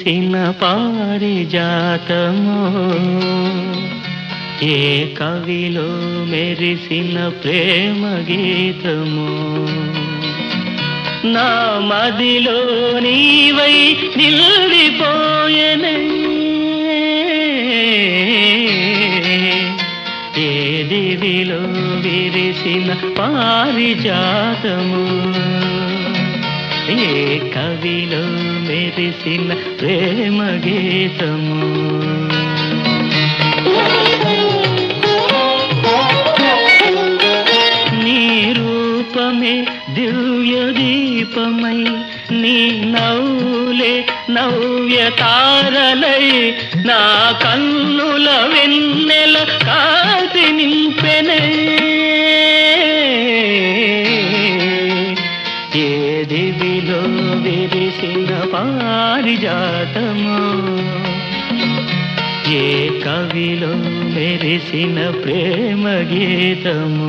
విరిసిన పారిజాతమో, ఏ కవిలో మెరిసిన ప్రేమ గీతమో, నా మదిలో నీవై నిలిపోయెనే, ఏ దివిలో విరిసిన పారిజాతము, ఏ కవిలో మెరిసిన ప్రేమ గీతము. నీ రూపమే దివ్య దీపమై, నీ నవ్వులే నవ్య తారలై, నా కన్నుల వెన్నెల కాంతి నింపెనే, ఏ దివిలో విరిసిన పారిజాతమో, ఏ కవిలో మెరిసిన ప్రేమ గీతము.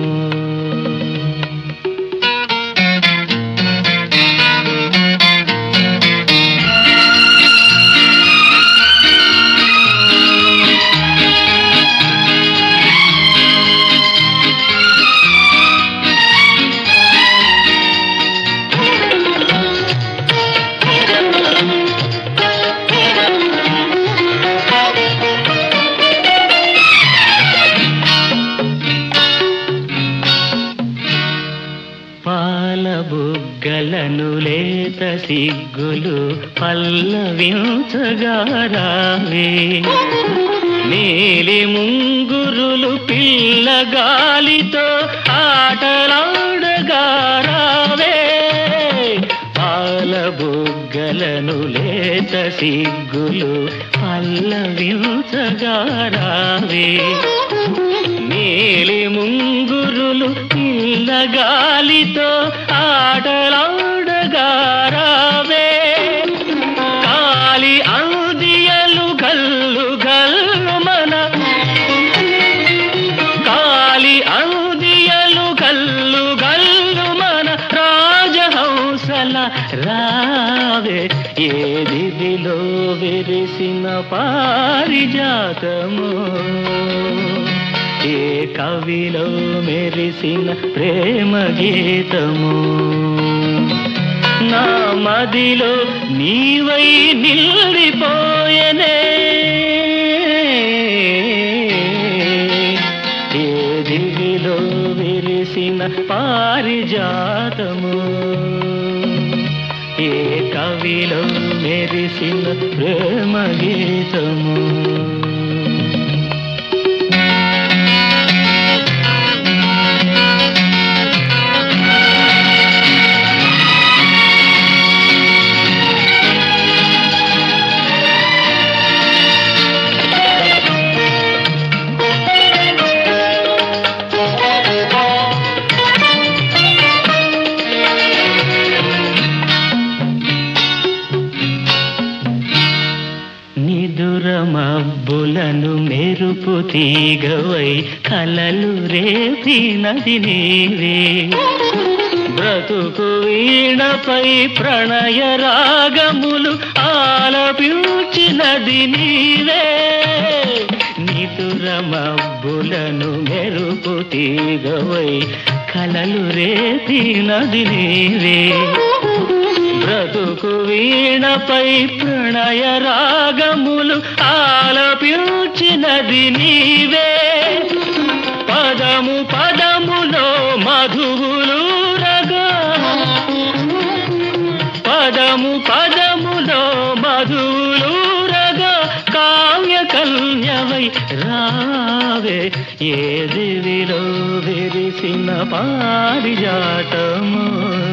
బుగ్గలను లేత సిగ్గులు పల్లవించగా రావే, నీలి ముంగురులు పిల్లగాలితో ఆటలాడగా రావే, పాల బుగ్గలను లేత సిగ్గులు పల్లవించగా రావే, నీలి ముంగురులు పిల్లగాలితో ఆటలాడగా రావే, కాలి అందియలు గల్లు గల్లు మన, కాలి అందియలు గల్లు గల్లు మన రాజహంసల రావే, ఏ దివిలో విరిసిన పారిజాతము, ఏ కవిలో మెరిసిన ప్రేమ గీతము, నా మదిలో నీవై నిలిపోయెనే, ఏ దివిలో విరిసిన పారిజాతము, ఏ కవిలో మెరిసిన ప్రేమ గీతము. మబ్బులను మెరుపు తీగవై కలలు రేపినది నీవే, బ్రతుకు వీణపై ప్రణయ రాగములు ఆలపించినది నీవే, నిదుర మబ్బులను మెరుపు తీగవై కలలు రేపినది నీవే, బ్రతుకు వీణపై ప్రణయ రాగములు ఆలపించినది నీవే, పదము పదములో మధువులు రగా, పదము పదములో మధువులు రగా, కావ్య కన్యవై రావే, ఏ దివిలో విరిసిన పారిజాతము,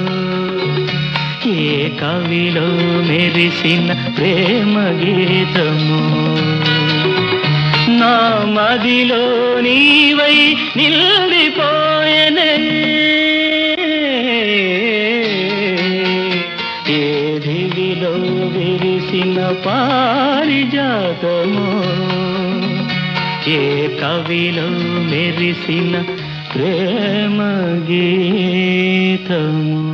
ఏ కవిలో మెరిసిన ప్రేమ గీతము, నా మదిలో నీవై నిలిపోయెనే, ఏ దివిలో విరిసిన పారిజాతము, ఏ కవిలో మెరిసిన ప్రేమ గీతము.